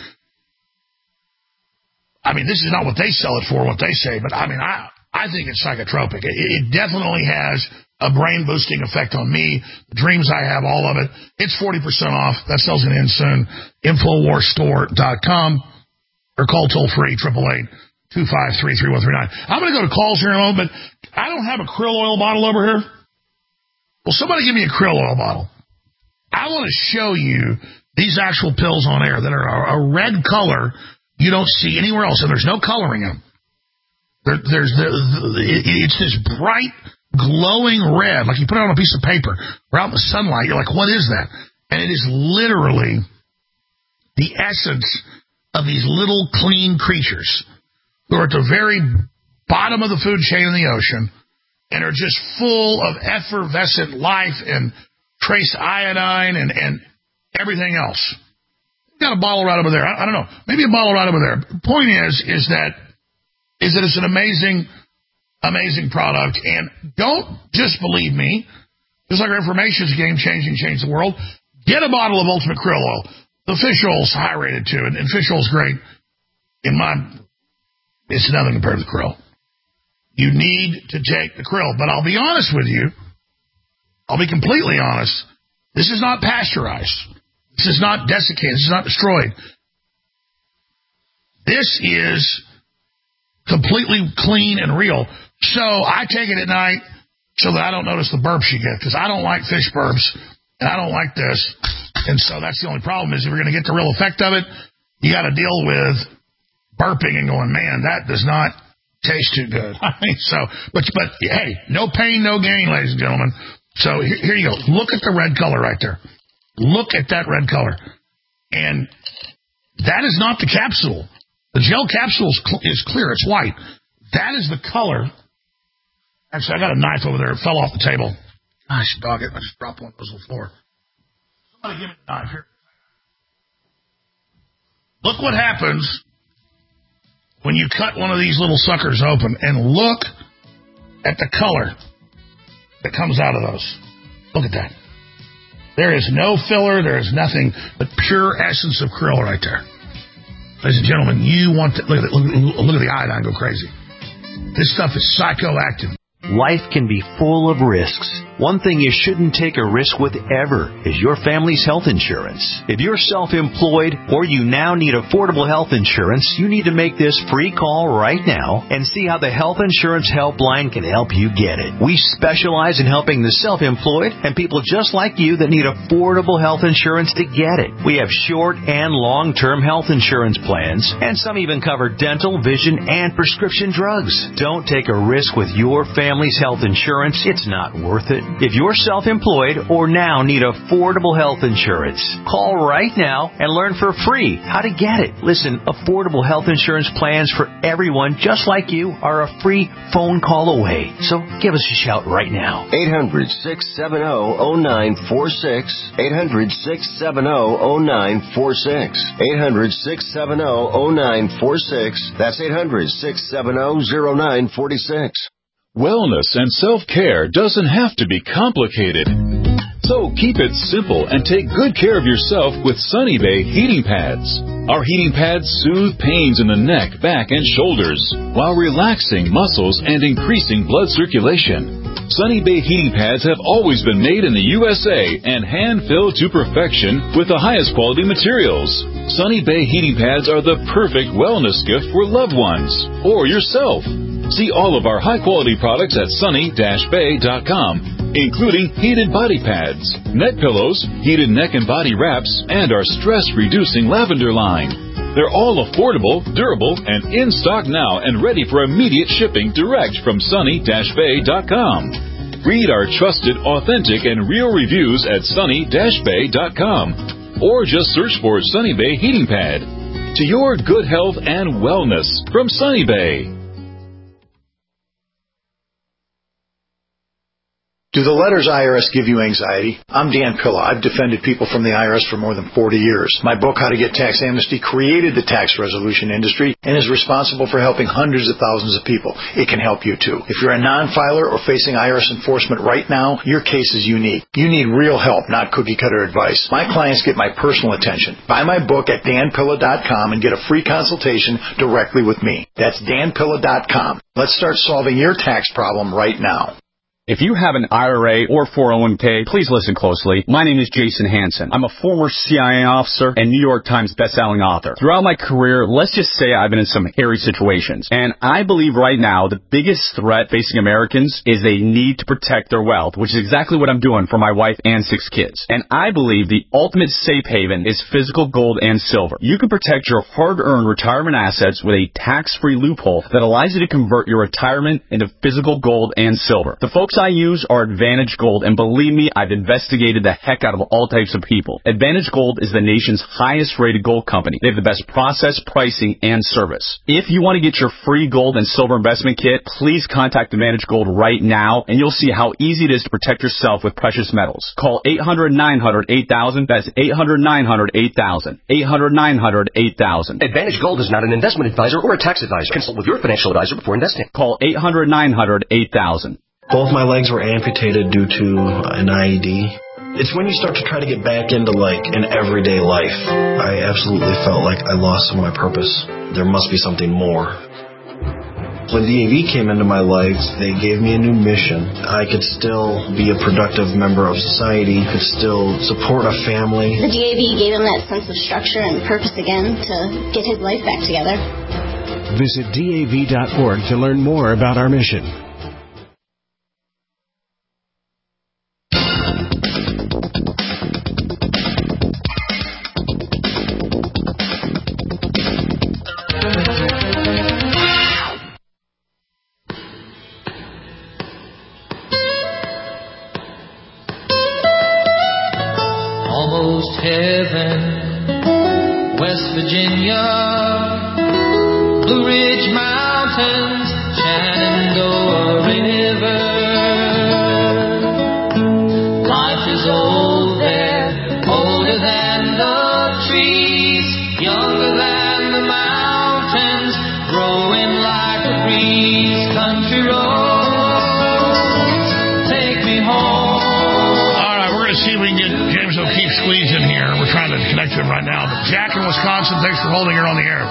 I mean, this is not what they sell it for, what they say, but I mean, I I think it's psychotropic. It, it definitely has a brain-boosting effect on me, the dreams I have, all of it. It's forty percent off. That sells it in soon. Infowars Store dot com, or call toll-free, eight eight eight, two five three, three one three nine. I'm going to go to calls here in a moment, but I don't have a krill oil bottle over here. Well, somebody give me a krill oil bottle. I want to show you these actual pills on air that are a red color you don't see anywhere else, and there's no coloring in them. There, there's the, the, it's this bright, glowing red, like you put it on a piece of paper. We're out in the sunlight. You're like, what is that? And it is literally the essence of these little clean creatures who are at the very bottom of the food chain in the ocean, and are just full of effervescent life and trace iodine and, and everything else. Got a bottle right over there. I, I don't know. Maybe a bottle right over there. The point is, is that, is that it's an amazing, amazing product. And don't just believe me. Just like our information is game-changing, change the world. Get a bottle of Ultimate Krill Oil. The fish oil's high-rated, too. And, and fish oil's great. In my, it's nothing compared to the krill. You need to take the krill. But I'll be honest with you. I'll be completely honest. This is not pasteurized. This is not desiccated. This is not destroyed. This is completely clean and real. So I take it at night so that I don't notice the burps you get, because I don't like fish burps, and I don't like this. And so that's the only problem is if you're going to get the real effect of it, you got to deal with burping and going, man, that does not taste too good. I mean, so, but, but hey, no pain, no gain, ladies and gentlemen. So here, here you go. Look at the red color right there. Look at that red color. And that is not the capsule. The gel capsule is, cl- is clear. It's white. That is the color. Actually, I got a knife over there. It fell off the table. Gosh, dog it. I just dropped one. It was on the floor. Somebody give me the knife here. Look what happens when you cut one of these little suckers open, and look at the color that comes out of those. Look at that. There is no filler. There is nothing but pure essence of krill right there. Ladies and gentlemen, you want to look at the, look, look at the iodine go crazy. This stuff is psychoactive. Life can be full of risks. One thing you shouldn't take a risk with ever is your family's health insurance. If you're self-employed or you now need affordable health insurance, you need to make this free call right now and see how the Health Insurance Helpline can help you get it. We specialize in helping the self-employed and people just like you that need affordable health insurance to get it. We have short and long-term health insurance plans, and some even cover dental, vision, and prescription drugs. Don't take a risk with your family's health insurance. It's not worth it. If you're self-employed or now need affordable health insurance, call right now and learn for free how to get it. Listen, affordable health insurance plans for everyone just like you are a free phone call away. So give us a shout right now. eight hundred, six seven zero, zero nine four six. eight hundred, six seven zero, zero nine four six. eight hundred, six seven zero, zero nine four six. That's eight hundred, six seven zero, zero nine four six. Wellness and self-care doesn't have to be complicated. So keep it simple and take good care of yourself with Sunny Bay heating pads. Our heating pads soothe pains in the neck, back, and shoulders while relaxing muscles and increasing blood circulation. Sunny Bay heating pads have always been made in the U S A and hand-filled to perfection with the highest quality materials. Sunny Bay heating pads are the perfect wellness gift for loved ones or yourself. See all of our high-quality products at sunny dash bay dot com, including heated body pads, neck pillows, heated neck and body wraps, and our stress-reducing lavender line. They're all affordable, durable, and in stock now and ready for immediate shipping direct from sunny dash bay dot com. Read our trusted, authentic, and real reviews at sunny dash bay dot com or just search for Sunny Bay Heating Pad. To your good health and wellness from Sunny Bay. Do the letters I R S give you anxiety? I'm Dan Pilla. I've defended people from the I R S for more than forty years. My book, How to Get Tax Amnesty, created the tax resolution industry and is responsible for helping hundreds of thousands of people. It can help you too. If you're a non-filer or facing I R S enforcement right now, your case is unique. You need real help, not cookie-cutter advice. My clients get my personal attention. Buy my book at dan pilla dot com and get a free consultation directly with me. That's dan pilla dot com. Let's start solving your tax problem right now. If you have an I R A or four oh one k, please listen closely. My name is Jason Hansen. I'm a former C I A officer and New York Times bestselling author. Throughout my career, let's just say I've been in some hairy situations. And I believe right now the biggest threat facing Americans is they need to protect their wealth, which is exactly what I'm doing for my wife and six kids. And I believe the ultimate safe haven is physical gold and silver. You can protect your hard-earned retirement assets with a tax-free loophole that allows you to convert your retirement into physical gold and silver. The folks I use are Advantage Gold, and believe me, I've investigated the heck out of all types of people. Advantage Gold is the nation's highest rated gold company. They have the best process, pricing, and service. If you want to get your free gold and silver investment kit, please contact Advantage Gold right now, and you'll see how easy it is to protect yourself with precious metals. Call eight hundred nine hundred eight thousand. That's eight hundred nine hundred eight thousand. eight hundred nine hundred eight thousand. Advantage Gold is not an investment advisor or a tax advisor. Consult with your financial advisor before investing. Call eight hundred nine hundred eight thousand. Both my legs were amputated due to an I E D. It's when you start to try to get back into, like, an everyday life. I absolutely felt like I lost some of my purpose. There must be something more. When D A V came into my life, they gave me a new mission. I could still be a productive member of society, could still support a family. The D A V gave him that sense of structure and purpose again to get his life back together. Visit D A V dot org to learn more about our mission. Almost heaven, West Virginia, Blue Ridge Mountains, Shenandoah River. Life is old there, older than the trees, younger than the mountains, growing like a breeze. Country roads, take me home. All right, we're going to see if we can get James O'Keefe squeezed in here. We're trying to connect to him right now. But Jack in Wisconsin, thanks for holding her on the air.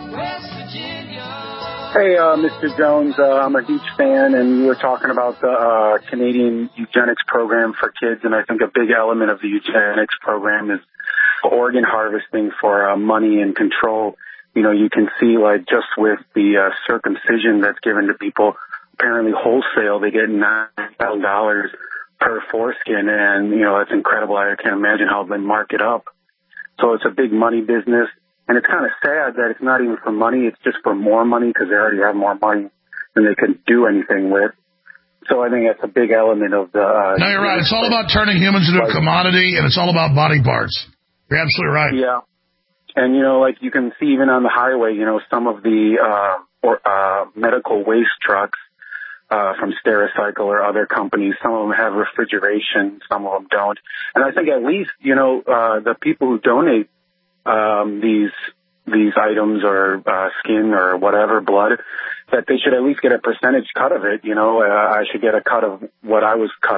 Hey, uh, Mister Jones, uh, I'm a huge fan, and you were talking about the uh, Canadian eugenics program for kids, and I think a big element of the eugenics program is organ harvesting for uh, money and control. You know, you can see, like, just with the uh, circumcision that's given to people, apparently wholesale, they get nine thousand dollars per foreskin, and, you know, that's incredible. I can't imagine how they mark it up. So it's a big money business, and it's kind of sad that it's not even for money. It's just for more money because they already have more money than they can do anything with. So I think that's a big element of the... Uh, no, you're right. It's all about turning humans into a commodity, and it's all about body parts. You're absolutely right. Yeah. And, you know, like you can see even on the highway, you know, some of the uh, or, uh, medical waste trucks, Uh, from Stericycle or other companies. Some of them have refrigeration, some of them don't. And I think at least, you know, uh, the people who donate um, these these items or uh, skin or whatever, blood, that they should at least get a percentage cut of it. You know, uh, I should get a cut of what I was cut up,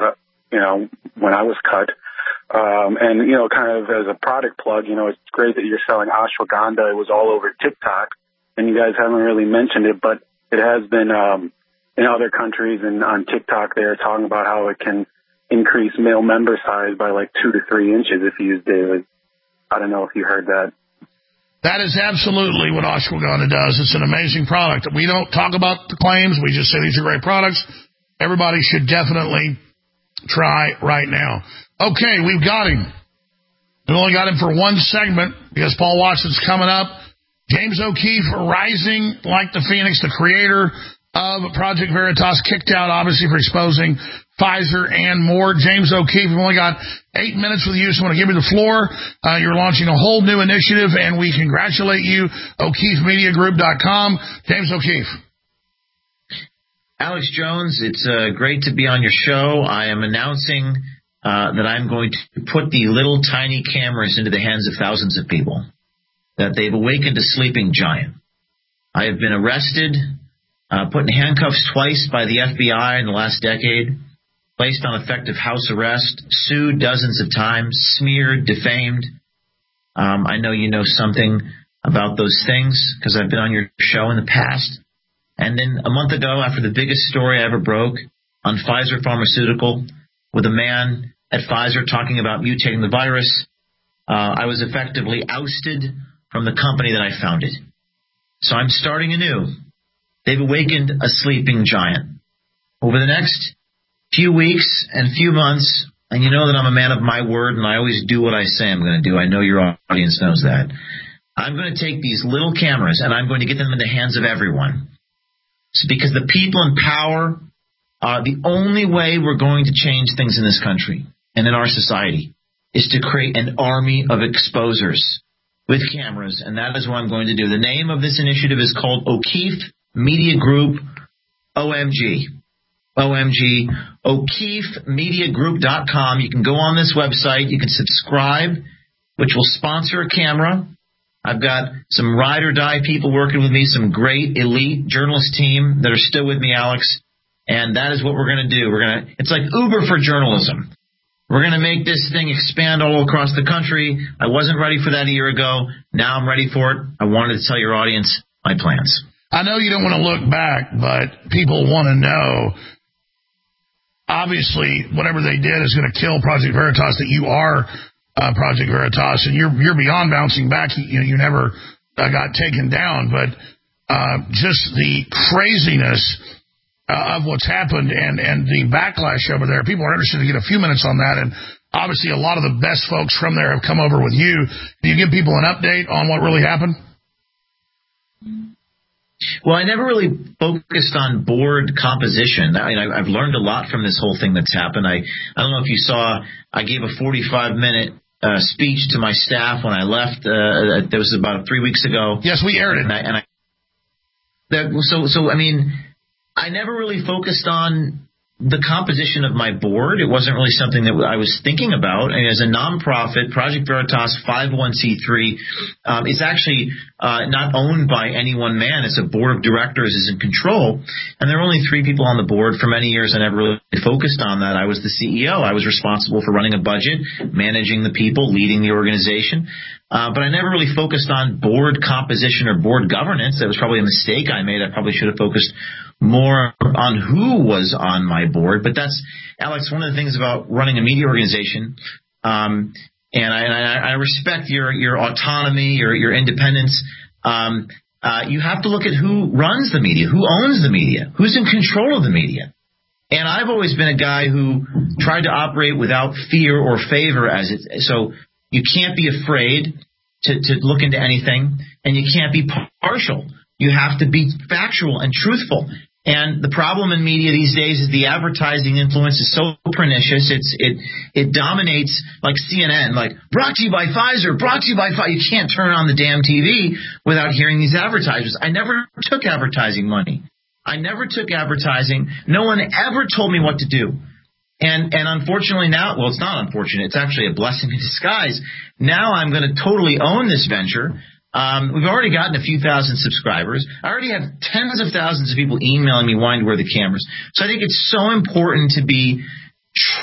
you know, when I was cut. Um, and, you know, kind of as a product plug, you know, it's great that you're selling ashwagandha. It was all over TikTok, and you guys haven't really mentioned it, but it has been um, in other countries and on TikTok. They're talking about how it can increase male member size by like two to three inches if used daily. I don't know if you heard that. That is absolutely what ashwagandha does. It's an amazing product. We don't talk about the claims. We just say these are great products. Everybody should definitely try right now. Okay, we've got him. We only got him for one segment because Paul Watson's coming up. James O'Keefe, rising like the Phoenix, the creator of Project Veritas, kicked out, obviously, for exposing Pfizer and more. James O'Keefe, we've only got eight minutes with you, so I want to give you the floor. Uh, you're launching a whole new initiative, and we congratulate you, O'Keefe Media Group dot com. James O'Keefe. Alex Jones, it's uh, great to be on your show. I am announcing uh, that I'm going to put the little tiny cameras into the hands of thousands of people, that they've awakened a sleeping giant. I have been arrested, uh, put in handcuffs twice by the F B I in the last decade, placed on effective house arrest, sued dozens of times, smeared, defamed. Um, I know you know something about those things because I've been on your show in the past. And then a month ago, after the biggest story I ever broke on Pfizer Pharmaceutical, with a man at Pfizer talking about mutating the virus, uh, I was effectively ousted from the company that I founded. So I'm starting anew. They've awakened a sleeping giant. Over the next few weeks and few months, and you know that I'm a man of my word, and I always do what I say I'm going to do. I know your audience knows that. I'm going to take these little cameras, and I'm going to get them in the hands of everyone. It's because the people in power are the only way we're going to change things in this country and in our society is to create an army of exposers with cameras, and that is what I'm going to do. The name of this initiative is called O'Keefe Media Group, O M G. O M G, O'Keefe Media Group dot com. You can go on this website. You can subscribe, which will sponsor a camera. I've got some ride or die people working with me, some great elite journalist team that are still with me, Alex. And that is what we're going to do. We're going to. It's like Uber for journalism. We're going to make this thing expand all across the country. I wasn't ready for that a year ago. Now I'm ready for it. I wanted to tell your audience my plans. I know you don't want to look back, but people want to know. Obviously, whatever they did is going to kill Project Veritas, that you are uh, Project Veritas, and you're you're beyond bouncing back. You, you never uh, got taken down, but uh, just the craziness uh, of what's happened and, and the backlash over there. People are interested to get a few minutes on that, and obviously a lot of the best folks from there have come over with you. Can you give people an update on what really happened? Well, I never really focused on board composition. I mean, I've learned a lot from this whole thing that's happened. I, I don't know if you saw, I gave a forty-five minute uh, speech to my staff when I left. Uh, that was about three weeks ago. Yes, we aired it. And I, and I that, so, so, I mean, I never really focused on the composition of my board. It wasn't really something that I was thinking about. And as a nonprofit, Project Veritas five oh one c three um, is actually uh, not owned by any one man. It's a board of directors is in control. And there are only three people on the board. For many years, I never really focused on that. I was the C E O. I was responsible for running a budget, managing the people, leading the organization. Uh, but I never really focused on board composition or board governance. That was probably a mistake I made. I probably should have focused more on who was on my board. But that's, Alex, one of the things about running a media organization, um, and, I, and I, I respect your, your autonomy, your, your independence. Um, uh, you have to look at who runs the media, who owns the media, who's in control of the media. And I've always been a guy who tried to operate without fear or favor. As it, so you can't be afraid to, to look into anything, and you can't be partial. You have to be factual and truthful. And the problem in media these days is the advertising influence is so pernicious. It's it it dominates, like C N N, like brought to you by Pfizer, brought to you by Pfizer. You can't turn on the damn T V without hearing these advertisers. I never took advertising money. I never took advertising. No one ever told me what to do. And and unfortunately now, well, it's not unfortunate. It's actually a blessing in disguise. Now I'm going to totally own this venture. Um, we've already gotten a few thousand subscribers. I already have tens of thousands of people emailing me wanting to wear the cameras. So I think it's so important to be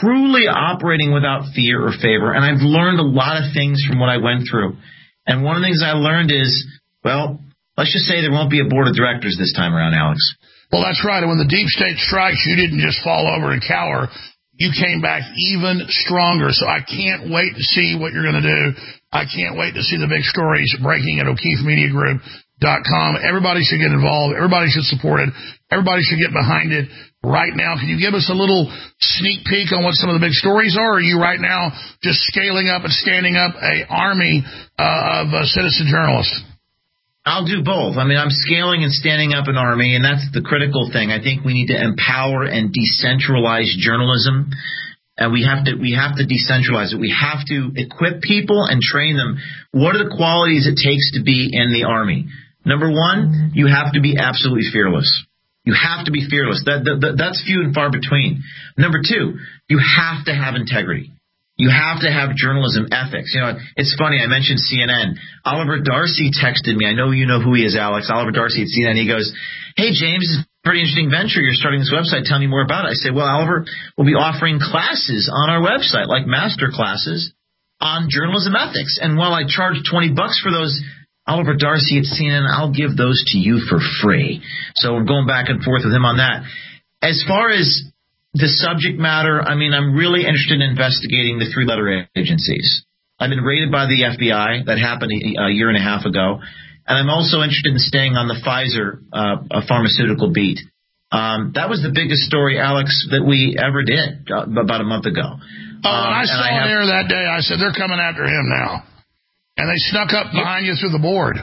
truly operating without fear or favor. And I've learned a lot of things from what I went through. And one of the things I learned is, well, let's just say there won't be a board of directors this time around, Alex. Well, that's right. And when the deep state strikes, you didn't just fall over and cower. You came back even stronger. So I can't wait to see what you're going to do. I can't wait to see the big stories breaking at O'Keefe Media Group dot com. Everybody should get involved. Everybody should support it. Everybody should get behind it right now. Can you give us a little sneak peek on what some of the big stories are? Or are you right now just scaling up and standing up a army uh, of uh, citizen journalists? I'll do both. I mean, I'm scaling and standing up an army, and that's the critical thing. I think we need to empower and decentralize journalism, and we have to we have to decentralize it. We have to equip people and train them. What are the qualities it takes to be in the army? Number one, you have to be absolutely fearless. You have to be fearless. That, that that's few and far between. Number two, you have to have integrity. You have to have journalism ethics. You know, it's funny, I mentioned C N N. Oliver Darcy texted me. I know you know who he is, Alex. Oliver Darcy at C N N. He goes, hey, James, it's a pretty interesting venture. You're starting this website. Tell me more about it. I said, well, Oliver, we'll be offering classes on our website, like master classes on journalism ethics. And while I charge twenty bucks for those, Oliver Darcy at C N N, I'll give those to you for free. So we're going back and forth with him on that. As far as the subject matter, I mean, I'm really interested in investigating the three-letter agencies. I've been raided by the F B I. That happened a, a year and a half ago. And I'm also interested in staying on the Pfizer uh, pharmaceutical beat. Um, that was the biggest story, Alex, that we ever did uh, about a month ago. Oh, um, and I saw and I have, there that day. I said, they're coming after him now. And they snuck up behind you through the board.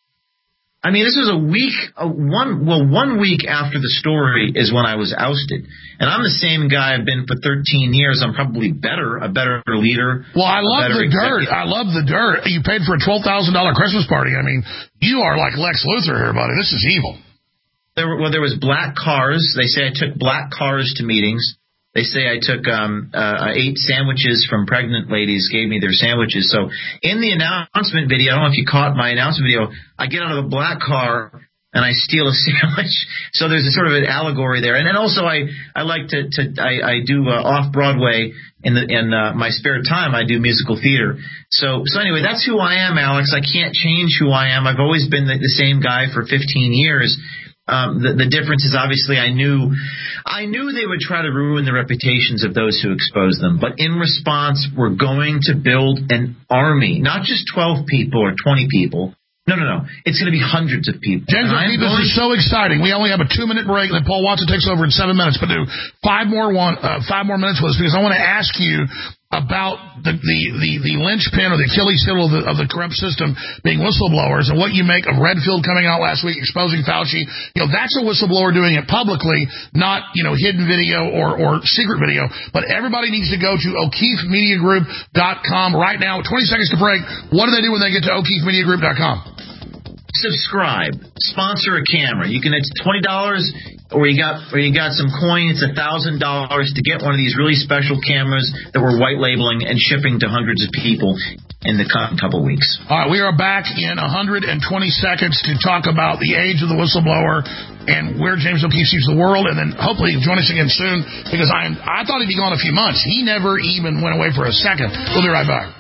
I mean, this was a week, a one, well, one week after the story is when I was ousted. And I'm the same guy I've been for thirteen years. I'm probably better, a better leader. Well, I love the dirt. I love the dirt. You paid for a twelve thousand dollars Christmas party. I mean, you are like Lex Luthor here, buddy. This is evil. There were, well, there was black cars. They say I took black cars to meetings. They say I took um, uh, I ate sandwiches from pregnant ladies, gave me their sandwiches. So in the announcement video, I don't know if you caught my announcement video, I get out of a black car and I steal a sandwich. So there's a sort of an allegory there. And then also I, I like to, to I, I do uh, off-Broadway in the in uh, my spare time. I do musical theater. So so anyway, that's who I am, Alex. I can't change who I am. I've always been the, the same guy for fifteen years. Um, the, the difference is obviously I knew I knew they would try to ruin the reputations of those who expose them. But in response, we're going to build an army, not just twelve people or twenty people. No, no, no. It's going to be hundreds of people. James, this going... is so exciting. We only have a two-minute break, and then Paul Watson takes over in seven minutes. But do five more one, uh, five more minutes with us because I want to ask you about the the the, the linchpin or the Achilles heel of the, of the corrupt system being whistleblowers and what you make of Redfield coming out last week exposing Fauci. You know, that's a whistleblower doing it publicly, not, you know, hidden video or, or secret video. But everybody needs to go to O'Keefe Media Group dot com right now. twenty seconds to break. What do they do when they get to O'Keefe Media Group dot com? Subscribe. Sponsor a camera. You can, it's twenty dollars, or you got, or you got some coin, it's one thousand dollars to get one of these really special cameras that we're white labeling and shipping to hundreds of people in the couple weeks. All right, we are back in one hundred twenty seconds to talk about the age of the whistleblower and where James O'Keefe sees the world, and then hopefully join us again soon, because I I thought he'd be gone a few months. He never even went away for a second. We'll be right back.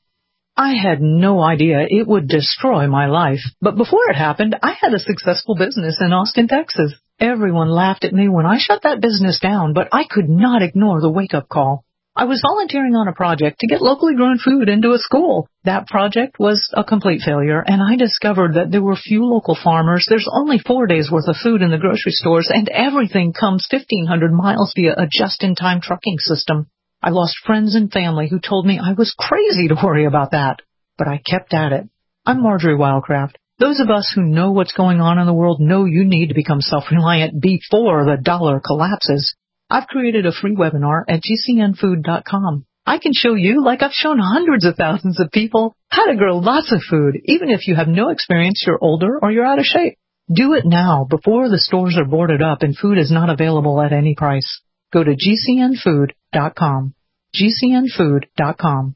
I had no idea it would destroy my life. But before it happened, I had a successful business in Austin, Texas. Everyone laughed at me when I shut that business down, but I could not ignore the wake-up call. I was volunteering on a project to get locally grown food into a school. That project was a complete failure, and I discovered that there were few local farmers. There's only four days' worth of food in the grocery stores, and everything comes fifteen hundred miles via a just-in-time trucking system. I lost friends and family who told me I was crazy to worry about that, but I kept at it. I'm Marjorie Wildcraft. Those of us who know what's going on in the world know you need to become self-reliant before the dollar collapses. I've created a free webinar at G C N food dot com. I can show you, like I've shown hundreds of thousands of people, how to grow lots of food, even if you have no experience, you're older, or you're out of shape. Do it now before the stores are boarded up and food is not available at any price. Go to G C N food dot com. G C N food dot com.